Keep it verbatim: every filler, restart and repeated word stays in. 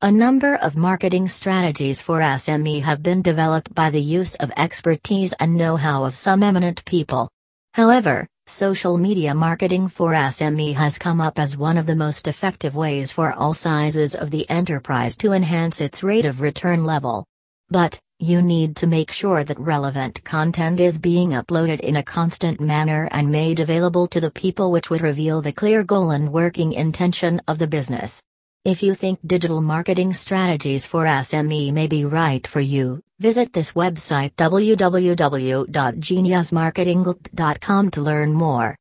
A number of marketing strategies for S M E have been developed by the use of expertise and know-how of some eminent people. However, social media marketing for S M E has come up as one of the most effective ways for all sizes of the enterprise to enhance its rate of return level. But, you need to make sure that relevant content is being uploaded in a constant manner and made available to the people, which would reveal the clear goal and working intention of the business. If you think digital marketing strategies for S M E may be right for you, visit this website w w w dot genius marketing dot com to learn more.